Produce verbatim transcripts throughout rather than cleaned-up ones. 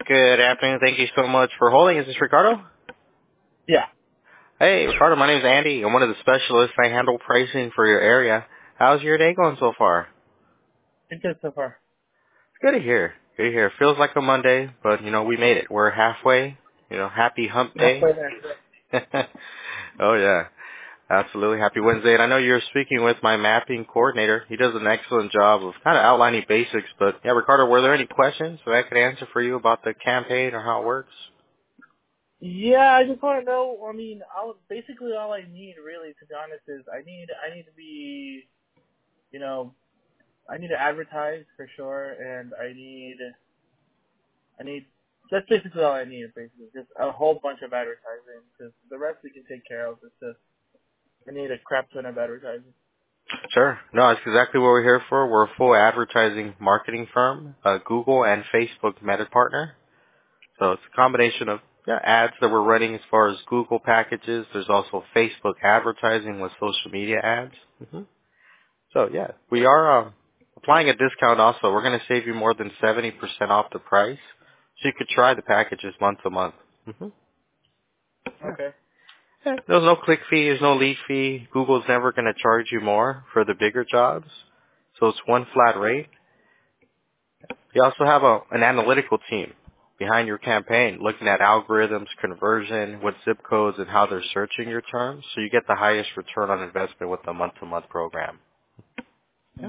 Good afternoon. Thank you so much for holding. Is this Ricardo? Yeah. Hey, Ricardo, my name's Andy. I'm one of the specialists. I handle pricing for your area. How's your day going so far? It's good so far. Good to hear. Good to hear. Feels like a Monday, but, you know, we made it. We're halfway. You know, happy hump day. Halfway there. Oh, yeah. Absolutely. Happy Wednesday. And I know you're speaking with my mapping coordinator. He does an excellent job of kind of outlining basics. But, yeah, Ricardo, were there any questions that I could answer for you about the campaign or how it works? Yeah, I just want to know. I mean, I'll, basically all I need, really, to be honest, is I need I need to be, you know, I need to advertise for sure, and I need I need that's basically all I need, basically, just a whole bunch of advertising. Because the rest we can take care of. It's just I need a crap ton of advertising. Sure. No, that's exactly what we're here for. We're a full advertising marketing firm, a Google and Facebook Meta partner. So it's a combination of yeah, ads that we're running as far as Google packages. There's also Facebook advertising with social media ads. hmm So yeah, we are um, applying a discount also. We're going to save you more than seventy percent off the price. So you could try the packages month to month. hmm Okay. Yeah. There's no click fee. There's no lead fee. Google's never going to charge you more for the bigger jobs. So it's one flat rate. You also have a, an analytical team behind your campaign looking at algorithms, conversion, what zip codes, and how they're searching your terms. So you get the highest return on investment with the month-to-month program. Yeah.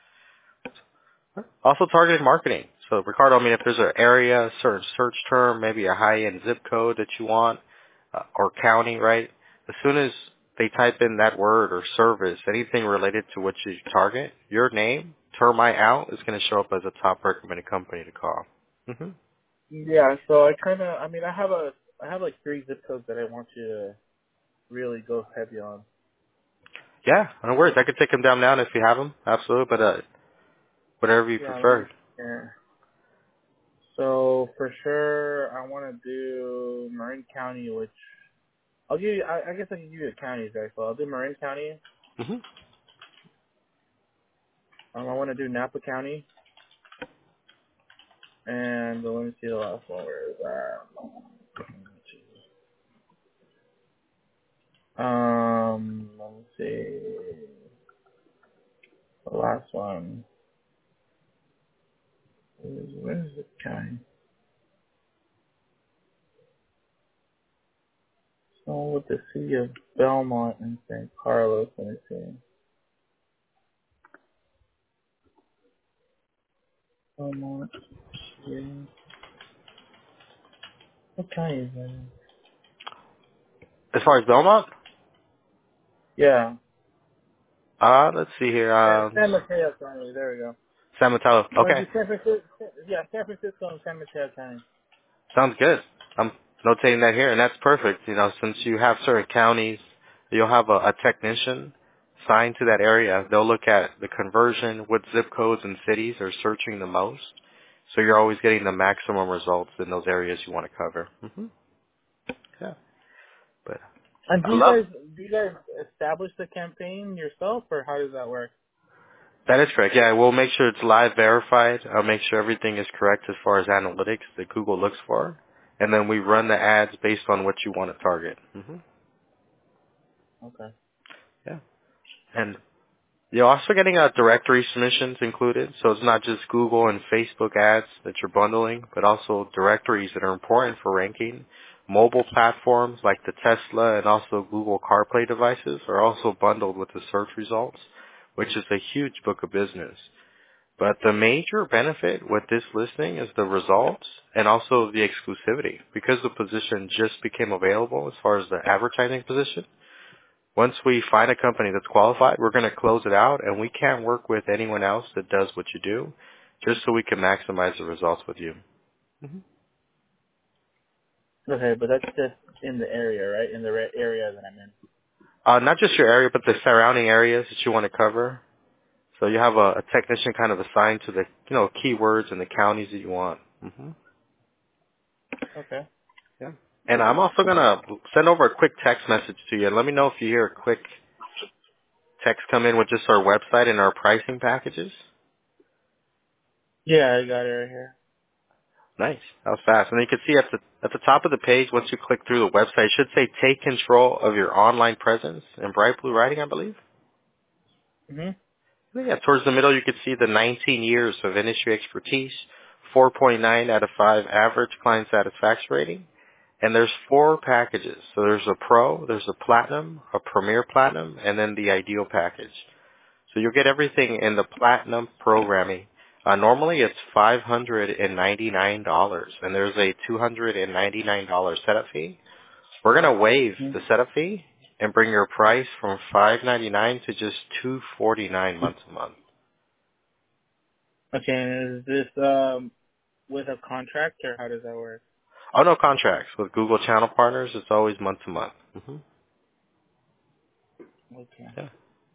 Also targeted marketing. So Ricardo, I mean, if there's an area, a certain search term, maybe a high-end zip code that you want, uh, or county, right? As soon as they type in that word or service, anything related to what you target, your name, Termite Out, is going to show up as a top recommended company to call. hmm Yeah. So I kind of I mean I have a I have like three zip codes that I want you to really go heavy on. Yeah, no worries. I could take them down now if you have them. Absolutely, but uh, whatever you Yeah. Let me. prefer. Yeah. So for sure, I want to do Marin County, which I'll give you. I, I guess I can give you the counties there. So I'll do Marin County. hmm Um, I want to do Napa County, and let me see the last one. Where is that? Um, let me see the last one. Where is, where is the county? So with the city of Belmont and San Carlos. Let me see. Belmont. Yeah. What county is that? As far as Belmont, Yeah. uh, let's see here. San, Um, San Mateo County. There we go. San Mateo. I want to Okay, do San Francisco. Yeah, San Francisco and San Mateo County. sounds good. I'm notating that here, and that's perfect. You know, since you have certain counties, you'll have a, a technician assigned to that area. They'll look at the conversion, what zip codes and cities are searching the most. So you're always getting the maximum results in those areas you want to cover. hmm Yeah, but And do I you love guys do you guys establish the campaign yourself, or how does that work? that is correct. Yeah, we'll make sure it's live verified. I'll make sure everything is correct as far as analytics that Google looks for, and then we run the ads based on what you want to target. hmm Okay. Yeah, and you're also getting uh, directory submissions included, so it's not just Google and Facebook ads that you're bundling, but also directories that are important for ranking. Mobile platforms like the Tesla and also Google CarPlay devices are also bundled with the search results, which is a huge book of business. But the major benefit with this listing is the results and also the exclusivity. Because the position just became available as far as the advertising position, once we find a company that's qualified, we're going to close it out, and we can't work with anyone else that does what you do, just so we can maximize the results with you. hmm Okay, but that's just in the area, right? In the ra- area that I'm in. Uh, not just your area, but the surrounding areas that you want to cover. So you have a, a technician kind of assigned to the, you know, keywords and the counties that you want. hmm Okay. Yeah. And I'm also going to send over a quick text message to you. Let me know if you hear a quick text come in with just our website and our pricing packages. Yeah, I got it right here. Nice. That was fast. And then you can see at the at the top of the page, once you click through the website, it should say "Take control of your online presence" in bright blue writing, I believe. Mhm. And then, yeah, towards the middle, you can see the nineteen years of industry expertise, four point nine out of five average client satisfaction rating. And there's four packages. So there's a Pro, there's a Platinum, a Premier Platinum, and then the Ideal package. So you'll get everything in the Platinum programming. Uh, normally it's five hundred ninety-nine dollars, and there's a two hundred ninety-nine dollars setup fee. We're going to waive Mhm. the setup fee and bring your price from five hundred ninety-nine dollars to just two hundred forty-nine dollars month to month. Okay. And is this um with a contract or how does that work? Oh, no contracts. With Google Channel Partners, it's always month to month. hmm Okay. Yeah.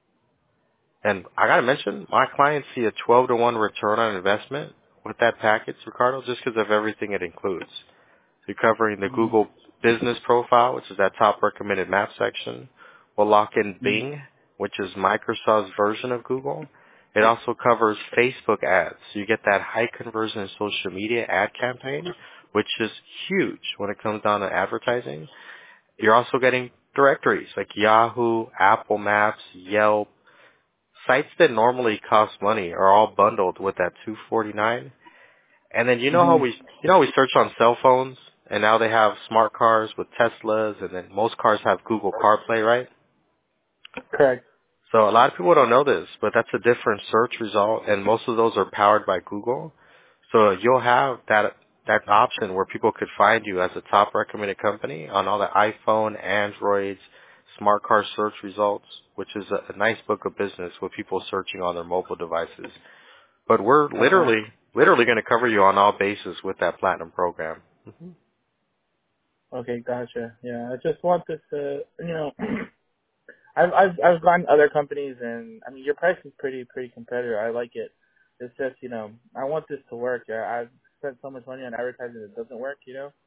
And I got to mention, my clients see a twelve to one return on investment with that package, Ricardo, just because of everything it includes. You're covering the Mhm. Google Business Profile, which is that top recommended map section. We'll lock in Mhm. Bing, which is Microsoft's version of Google. It also covers Facebook ads. So you get that high conversion social media ad campaign, which is huge when it comes down to advertising. You're also getting directories like Yahoo, Apple Maps, Yelp. Sites that normally cost money are all bundled with that two hundred forty-nine dollars. And then you know how Mhm. we, you know, we search on cell phones, and now they have smart cars with Teslas, and then most cars have Google CarPlay, right? Correct. So a lot of people don't know this, but that's a different search result, and most of those are powered by Google. So you'll have that that option where people could find you as a top recommended company on all the iPhone, Androids, smart car search results, which is a, a nice book of business with people searching on their mobile devices. But we're Okay. literally, literally going to cover you on all bases with that platinum program. hmm Okay. Gotcha. Yeah. I just want this to, you know, I've I've I've gone to other companies and I mean your price is pretty pretty competitive. I like it. It's just you know I want this to work. Yeah, I've spent so much money on advertising that doesn't work. You know.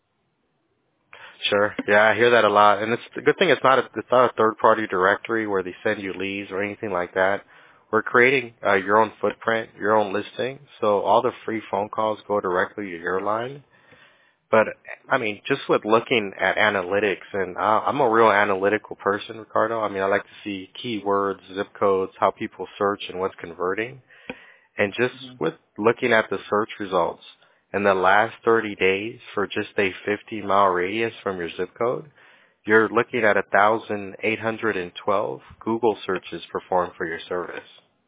Sure. Yeah, I hear that a lot. And it's the good thing it's not a, it's not a third party directory where they send you leads or anything like that. We're creating uh, your own footprint, your own listing. So all the free phone calls go directly to your line. But I mean, just with looking at analytics, and uh, I'm a real analytical person, Ricardo. I mean, I like to see keywords, zip codes, how people search, and what's converting. And just Mhm. with looking at the search results in the last thirty days for just a fifty mile radius from your zip code, you're looking at one thousand eight hundred twelve Google searches performed for your service.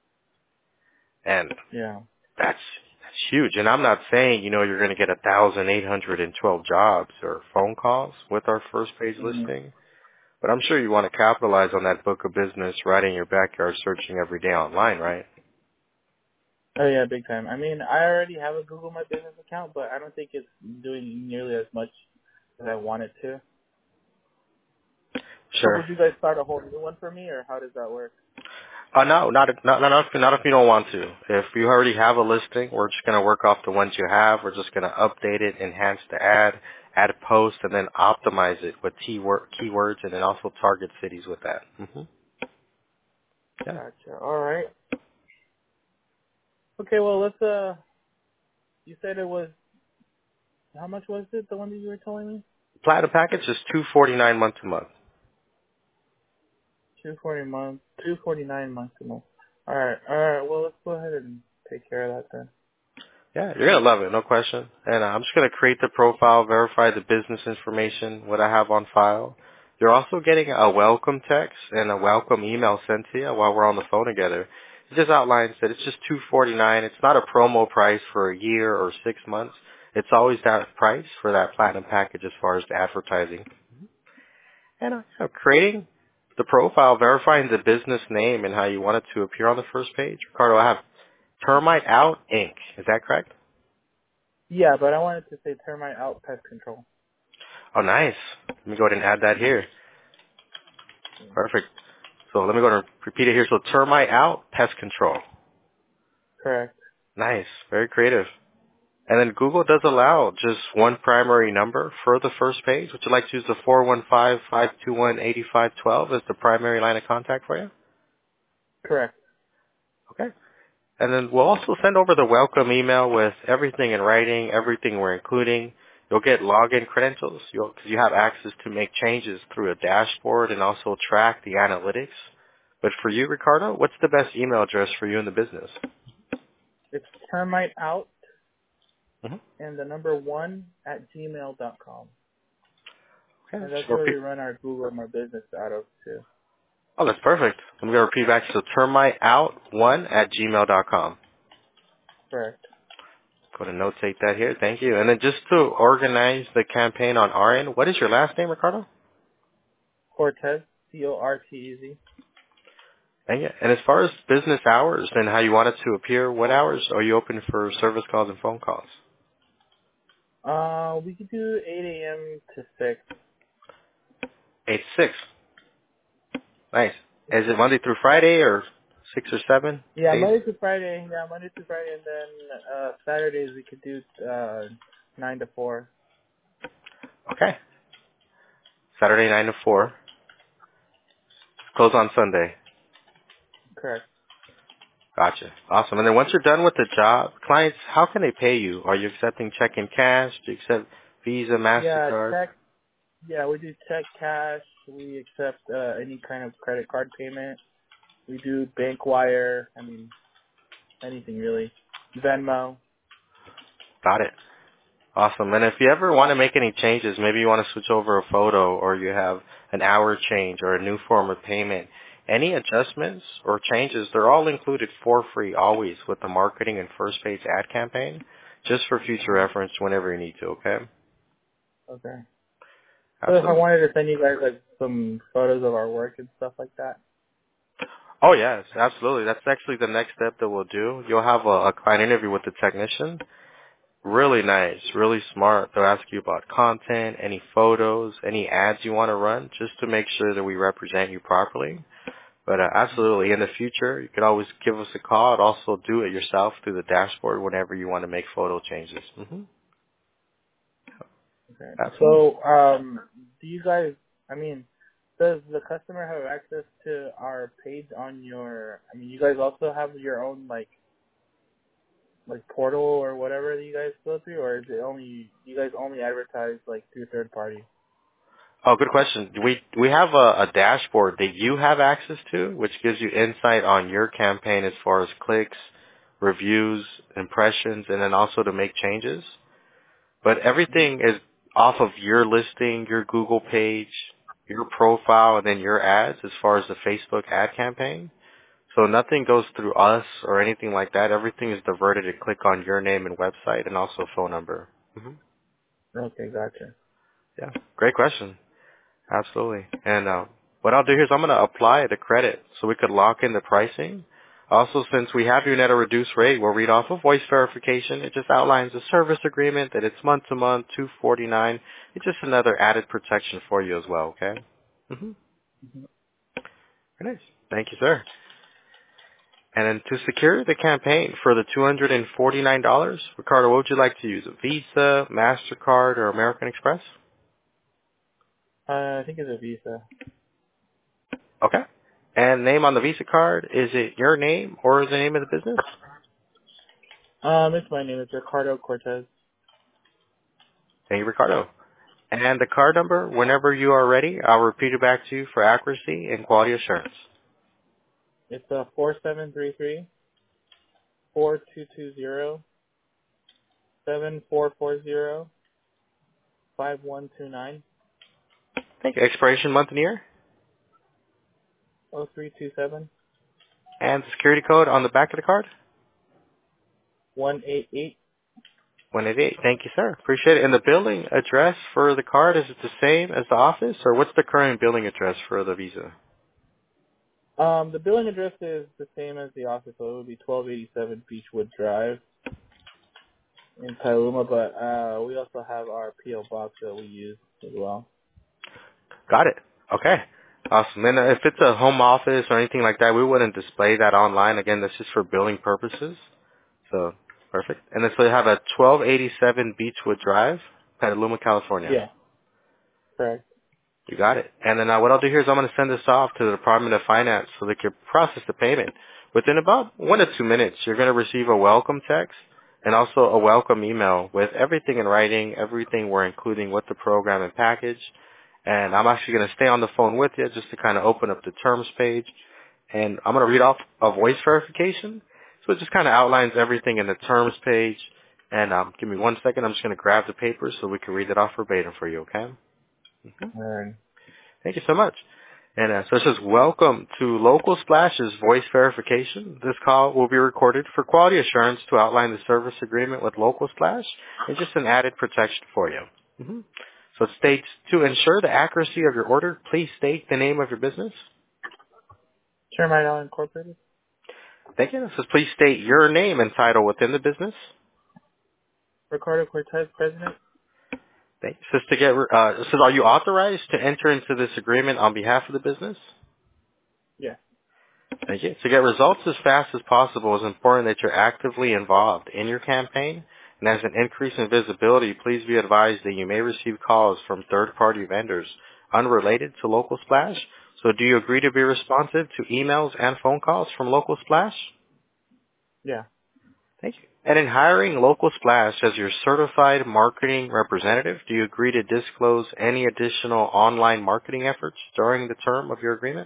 And Yeah. that's, that's huge. And I'm not saying, you know, you're going to get one thousand eight hundred twelve jobs or phone calls with our first page Mhm. listing. But I'm sure you want to capitalize on that book of business right in your backyard searching every day online, right? Oh yeah, big time. I mean, I already have a Google My Business account, but I don't think it's doing nearly as much as I want it to. So Sure. would you guys start a whole new one for me, or how does that work? Uh, no, not, if- not, not, if, not if you don't want to. If you already have a listing, we're just going to work off the ones you have. We're just going to update it, enhance the ad, add a post, and then optimize it with keyword, keywords, and then also target cities with that. hmm Yeah. Gotcha. All right. Okay. Well, let's. Uh, you said it was how much was it? The one that you were telling me? Platinum package is two forty nine month to month. Two forty month, two forty nine months a month. All right, all right. Well, let's go ahead and take care of that then. Yeah, you're gonna love it, no question. And uh, I'm just gonna create the profile, verify the business information, what I have on file. You're also getting a welcome text and a welcome email sent to you while we're on the phone together. It just outlines that it's just two forty-nine. It's not a promo price for a year or six months. It's always that price for that platinum package as far as the advertising. And uh, you know, creating the profile, verifying the business name and how you want it to appear on the first page. Ricardo, I have Termite Out Incorporated. Is that correct? Yeah, but I wanted to say termite out pest control. Oh, nice. Let me go ahead and add that here. Perfect. So let me go ahead and repeat it here. So termite out, pest control. Correct. Nice. Very creative. And then Google does allow just one primary number for the first page. Would you like to use the four one five, five two one, eight five one two as the primary line of contact for you? Correct. Okay. And then we'll also send over the welcome email with everything in writing, everything we're including. You'll get login credentials because you have access to make changes through a dashboard and also track the analytics. But for you, Ricardo, what's the best email address for you in the business? It's termite out Mm-hmm. and the number one at gmail dot com. Okay, And that's so where we repeat. run our Google My Business out of too. Oh, that's perfect. I'm going to repeat back. So termite out one at gmail dot com. Correct. Go to notate that here. Thank you. And then just to organize the campaign on our end, what is your last name, Ricardo? Cortez, C O R T E Z. And, yeah, and as far as business hours and how you want it to appear, what hours are you open for service calls and phone calls? Uh, we could do eight a.m. to six. eight to six. Nice. Is it Monday through Friday or six or seven Yeah, days? Monday to Friday. Yeah, Monday to Friday, and then uh Saturdays we could do uh nine to four. Okay. Saturday nine to four. Close on Sunday. Correct. Gotcha. Awesome. And then once you're done with the job, clients, how can they pay you? Are you accepting check and cash? Do you accept Visa, Yeah, MasterCard? check. Yeah, we do check, cash. We accept uh, any kind of credit card payment. We do bank wire. I mean, anything really. Venmo. Got it. Awesome. And if you ever want to make any changes, maybe you want to switch over a photo or you have an hour change or a new form of payment, any adjustments or changes, they're all included for free always with the marketing and first page ad campaign, just for future reference whenever you need to, okay? Okay. So if I Absolutely. wanted to send you guys like some photos of our work and stuff like that. Oh, yes, absolutely. That's actually the next step that we'll do. You'll have a, a client interview with the technician. Really nice, really smart. They'll ask you about content, any photos, any ads you want to run, just to make sure that we represent you properly. But uh, absolutely, in the future, you could always give us a call and also do it yourself through the dashboard whenever you want to make photo changes. hmm Okay. Absolutely. So, um, do you guys? I mean, does the customer have access to our page on your? I mean, you guys also have your own like like portal or whatever that you guys go through, or is it only you guys only advertise like through third party? Oh, good question. We we have a, a dashboard that you have access to, which gives you insight on your campaign as far as clicks, reviews, impressions, and then also to make changes. But everything is off of your listing, your Google page, your profile, and then your ads as far as the Facebook ad campaign. So nothing goes through us or anything like that. Everything is diverted to click on your name and website and also phone number. hmm Okay, gotcha. Yeah, great question. Absolutely. And uh, what I'll do here is I'm going to apply the credit so we could lock in the pricing. Also, since we have you at a reduced rate, we'll read off of voice verification. It just outlines the service agreement that it's month to month, two forty-nine. It's just another added protection for you as well. Okay. Mm-hmm. Very nice. Thank you, sir. And then to secure the campaign for the two hundred forty-nine dollars, Ricardo, what would you like to use? A Visa, MasterCard, or American Express? Uh, I think it's a Visa. Okay. And name on the Visa card, is it your name or the name of the business? Um, it's my name. It's Ricardo Cortez. Thank you, Ricardo. And the card number, whenever you are ready, I'll repeat it back to you for accuracy and quality assurance. It's uh four seven three three four two two zero seven four four zero five one two nine Thank you. Expiration month and year. oh three two seven And the security code on the back of the card. one eight eight. one eighty-eight. Thank you, sir. Appreciate it. And the billing address for the card, is it the same as the office, or what's the current billing address for the Visa? Um, the billing address is the same as the office, so it would be twelve eighty-seven Beechwood Drive in Petaluma, but uh, we also have our P O box that we use as well. Got it. Okay. Awesome. And uh, if it's a home office or anything like that, we wouldn't display that online. Again, that's just for billing purposes. So, perfect. And then so you have a twelve eighty-seven Beechwood Drive, Petaluma, California. Yeah, correct. You got it. And then uh, what I'll do here is I'm going to send this off to the Department of Finance so they can process the payment. Within about one to two minutes, you're going to receive a welcome text and also a welcome email with everything in writing, everything we're including with the program and package. And I'm actually going to stay on the phone with you just to kind of open up the terms page. And I'm going to read off a voice verification. So it just kind of outlines everything in the terms page. And um, give me one second. I'm just going to grab the paper so we can read it off verbatim for you, okay? Mm-hmm. All right. Thank you so much. And uh, so it says, welcome to Local Splash's voice verification. This call will be recorded for quality assurance to outline the service agreement with Local Splash and just an added protection for you. Mm-hmm. So it states, to ensure the accuracy of your order, please state the name of your business. Termite Island Incorporated. Thank you. It says, please state your name and title within the business. Ricardo Cortez, President. Thank you. It says, to get, uh, it says, are you authorized to enter into this agreement on behalf of the business? Yeah. Thank you. To get results as fast as possible, it's important that you're actively involved in your campaign. And as an increase in visibility, please be advised that you may receive calls from third-party vendors unrelated to Local Splash. So do you agree to be responsive to emails and phone calls from Local Splash? Yeah. Thank you. And in hiring Local Splash as your certified marketing representative, do you agree to disclose any additional online marketing efforts during the term of your agreement?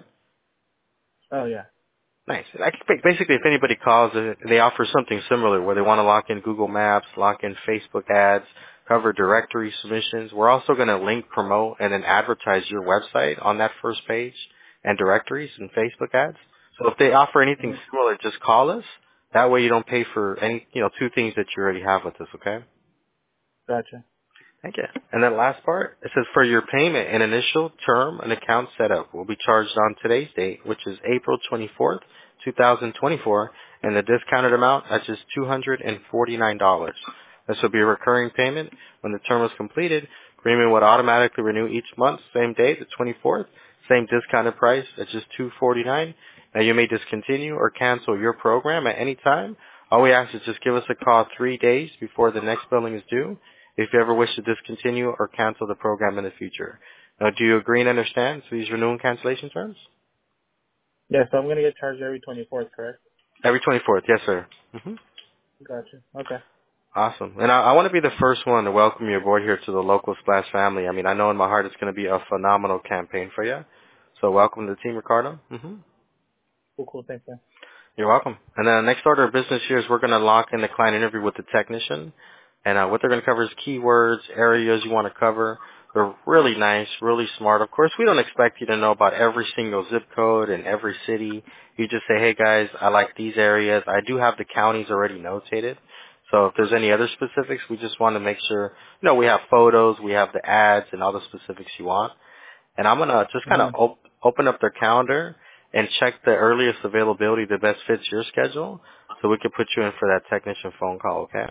Oh, yeah. Nice. I think basically, if anybody calls, uh, they offer something similar where they want to lock in Google Maps, lock in Facebook ads, cover directory submissions. We're also going to link, promote, and then advertise your website on that first page and directories and Facebook ads. So if they offer anything Mm-hmm. similar, just call us. That way you don't pay for any, you know, two things that you already have with us, okay? Gotcha. Thank you. And then last part, it says for your payment and initial term and account setup will be charged on today's date, which is April twenty-fourth, two thousand twenty-four, and the discounted amount is just two hundred forty-nine dollars. This will be a recurring payment. When the term is completed, agreement would automatically renew each month, same day, the twenty-fourth, same discounted price at just two hundred forty-nine dollars. Now you may discontinue or cancel your program at any time. All we ask is just give us a call three days before the next billing is due if you ever wish to discontinue or cancel the program in the future. Now, do you agree and understand to these renewal and cancellation terms? Yeah, so I'm going to get charged every twenty-fourth, correct? Every twenty-fourth, yes, sir. hmm Gotcha. Okay. Awesome. And I, I want to be the first one to welcome you aboard here to the Local Splash family. I mean, I know in my heart it's going to be a phenomenal campaign for you. So welcome to the team, Ricardo. hmm Cool, cool. Thanks, man. You're welcome. And then the next order of business here is we're going to lock in the client interview with the technician. And uh, what they're going to cover is keywords, areas you want to cover. They're really nice, really smart. Of course, we don't expect you to know about every single zip code in every city. You just say, hey, guys, I like these areas. I do have the counties already notated. So if there's any other specifics, we just want to make sure, you know, we have photos, we have the ads, and all the specifics you want. And I'm going to just kind of Mm-hmm. op- open up their calendar and check the earliest availability that best fits your schedule so we can put you in for that technician phone call, okay?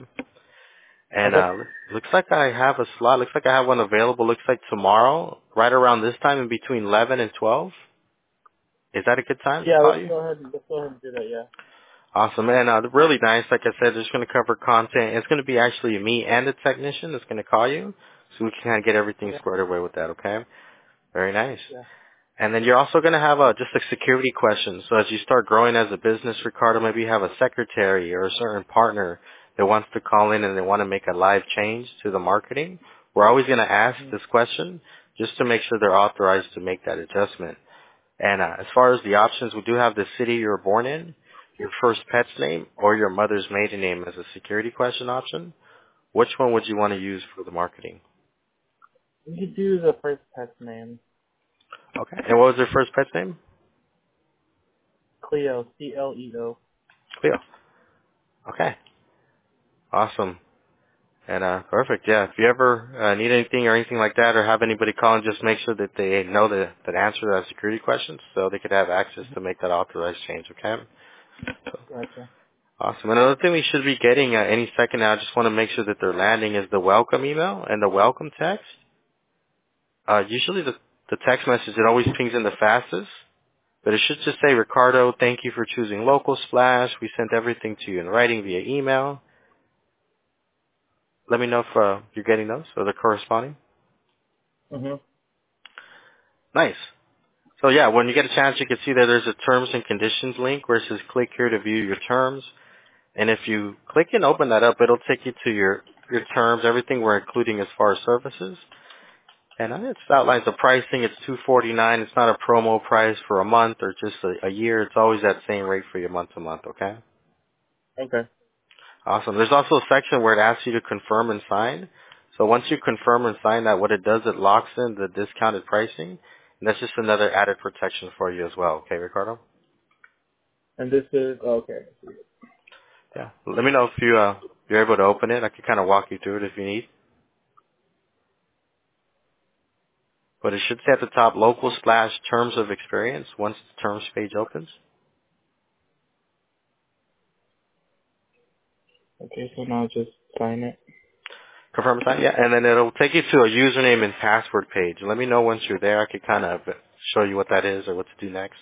And Okay. uh looks like I have a slot. Looks like I have one available. Looks like tomorrow, right around this time in between eleven and twelve. Is that a good time to Yeah, call let's you? go ahead. Let's go ahead and do that, yeah. Awesome, man. Uh, really nice. Like I said, it's going to cover content. It's going to be actually me and the technician that's going to call you so we can kind of get everything Okay. squared away with that, okay? Very nice. Yeah. And then you're also going to have a, just a security question. So as you start growing as a business, Ricardo, maybe you have a secretary or a certain partner that wants to call in and they want to make a live change to the marketing. We're always going to ask Mm-hmm. this question just to make sure they're authorized to make that adjustment. And uh, as far as the options, we do have the city you were born in, your first pet's name, or your mother's maiden name as a security question option. Which one would you want to use for the marketing? We could do the first pet's name. Okay. And what was their first pet's name? Cleo, C L E O. Cleo. Okay. Awesome. And uh perfect, yeah. If you ever uh, need anything or anything like that or have anybody call and just make sure that they know the, the answer to that security question so they could have access to make that authorized change, okay? So, Gotcha. awesome. Another thing we should be getting uh, any second now, I just want to make sure that they're landing is the welcome email and the welcome text. Uh usually the, the text message, it always pings in the fastest, but it should just say, Ricardo, thank you for choosing Local Splash. We sent everything to you in writing via email. Let me know if uh, you're getting those or they're corresponding. Mm-hmm. Nice. So yeah, when you get a chance, you can see that there's a terms and conditions link where it says click here to view your terms. And if you click and open that up, it'll take you to your, your terms, everything we're including as far as services. And it outlines the pricing. It's two forty-nine. It's not a promo price for a month or just a, a year. It's always that same rate for your month to month, okay? Okay. Awesome. There's also a section where it asks you to confirm and sign. So once you confirm and sign that, what it does, it locks in the discounted pricing. And that's just another added protection for you as well. Okay, Ricardo? And this is okay. Yeah. Let me know if you, uh, you're able to open it. I can kind of walk you through it if you need. But it should say at the top, local slash terms of experience once the terms page opens. Okay, so now just sign it. Confirm sign? Yeah. And then it'll take you to a username and password page. Let me know once you're there. I could kind of show you what that is or what to do next.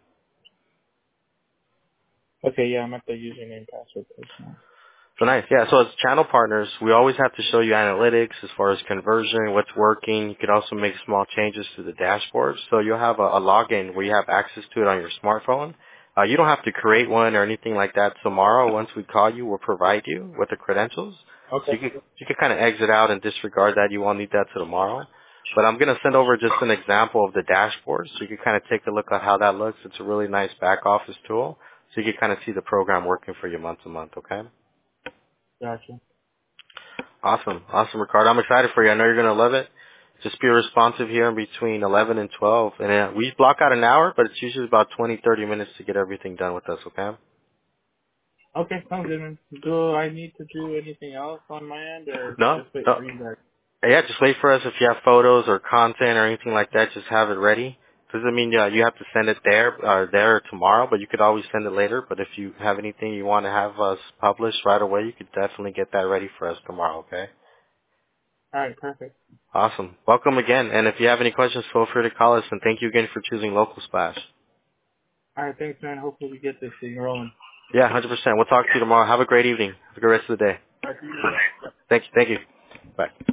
Okay, yeah, I'm at the username password page now. So nice. Yeah. So as channel partners, we always have to show you analytics as far as conversion, what's working. You can also make small changes to the dashboard. So you'll have a, a login where you have access to it on your smartphone. Uh, you don't have to create one or anything like that tomorrow. Once we call you, we'll provide you with the credentials. So Okay. you can, you can kind of exit out and disregard that. You won't need that till tomorrow. But I'm going to send over just an example of the dashboard so you can kind of take a look at how that looks. It's a really nice back office tool. So you can kind of see the program working for you month to month, okay? Gotcha. Awesome. Awesome, Ricardo. I'm excited for you. I know you're going to love it. Just be responsive here in between eleven and twelve. And uh, we block out an hour, but it's usually about twenty, thirty minutes to get everything done with us, okay? Okay, sounds good, man. Do I need to do anything else on my end, or No? just wait No. for you guys? Yeah, just wait for us. If you have photos or content or anything like that, just have it ready. Doesn't mean uh, you have to send it there or there or tomorrow, but you could always send it later. But if you have anything you want to have us published right away, you could definitely get that ready for us tomorrow, okay? All right, perfect. Awesome. Welcome again. And if you have any questions, feel free to call us. And thank you again for choosing Local Splash. All right, thanks, man. Hopefully we get this thing rolling. Yeah, one hundred percent. We'll talk to you tomorrow. Have a great evening. Have a good rest of the day. All right, see you. Thank you. Thank you. Bye.